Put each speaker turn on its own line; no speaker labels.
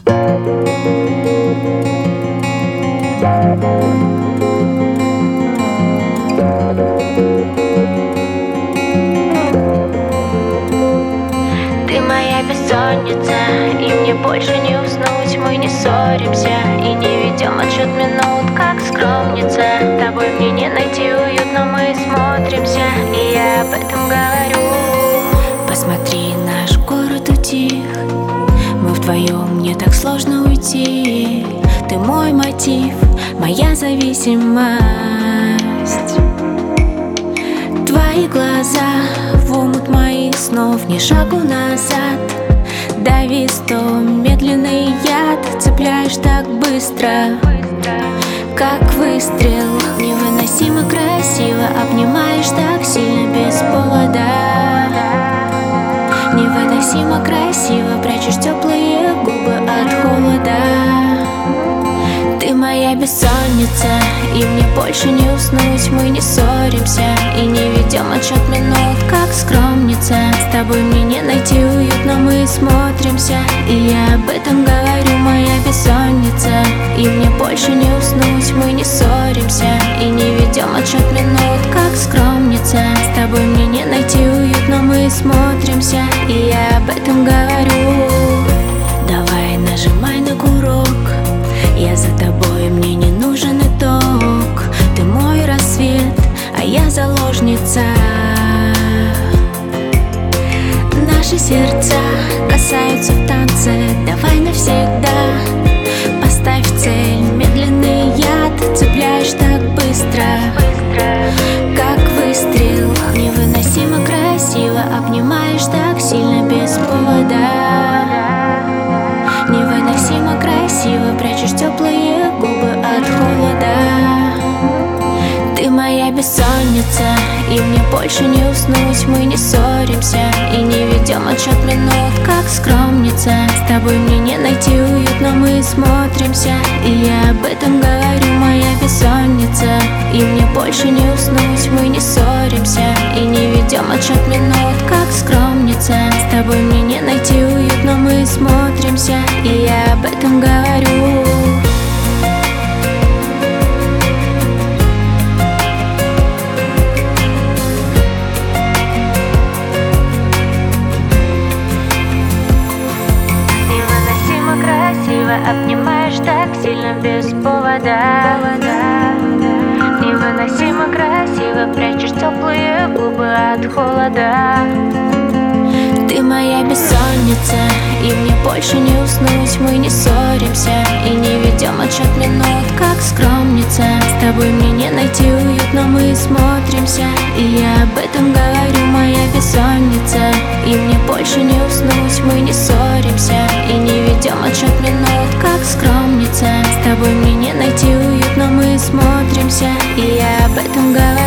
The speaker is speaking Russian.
Ты моя бессонница, и мне больше не уснуть. Мы не ссоримся и не ведем отсчет минут, как скромница. С тобой мне не найти уют, но мы смотримся, и я об этом говорю.
Посмотри, наш город утих, мы вдвоем, мне так сложно уйти. Ты мой мотив, моя зависимость. Твои глаза в омут моих снов, ни шагу назад. Дави сто, медленный яд, цепляешь так быстро, как выстрел. Невыносимо красиво, обнимаешь так сильно без повода. Невыносимо красиво, прячешь теплые губы от холода. Ты моя бессонница, и мне больше не уснуть. Мы не ссоримся и не ведем отсчет минут, как скромница. С тобой мне не найти уют, но мы смотримся, и я об этом говорю. Моя бессонница, и мне больше не уснуть. Мы не ссоримся и не ведем отсчет минут, как скромница. С тобой мне не найти уют, но мы смотримся, и я об этом говорю. Давай нажимай на курок, я за тобой, мне не нужен итог. Ты мой рассвет, а я заложница. Наши сердца касаются в танце, давай навсегда. Поставь цель, медленный яд, цепляешь так быстро, как выстрел. Невыносимо красиво, обнимаешь так сильно без повода. Невыносимо красиво, прячешь теплые губы от холода. Ты моя бессонница, и мне больше не уснуть. Мы не ссоримся и не ведем отсчет минут, как скромница. С тобой мне не найти уют, но мы смотримся, и я об этом говорю. Моя бессонница, и мне больше не уснуть. Мы не ссоримся и не ведем отсчет минут, как скромница. С тобой мне не найти уют, но мы смотримся, и я об этом говорю.
Обнимаешь так сильно без повода. Невыносимо красиво, прячешь теплые губы от холода.
Ты моя бессонница, и мне больше не уснуть. Мы не ссоримся и не ведем отсчет минут, как скромница. С тобой мне не найти уют, но мы смотримся, и я об этом говорю. Моя бессонница, и мне больше не уснуть. Мы не ссоримся и не ведем отсчет минут, как скромница. С тобой мне не найти уют, но мы смотримся, и я об этом говорю.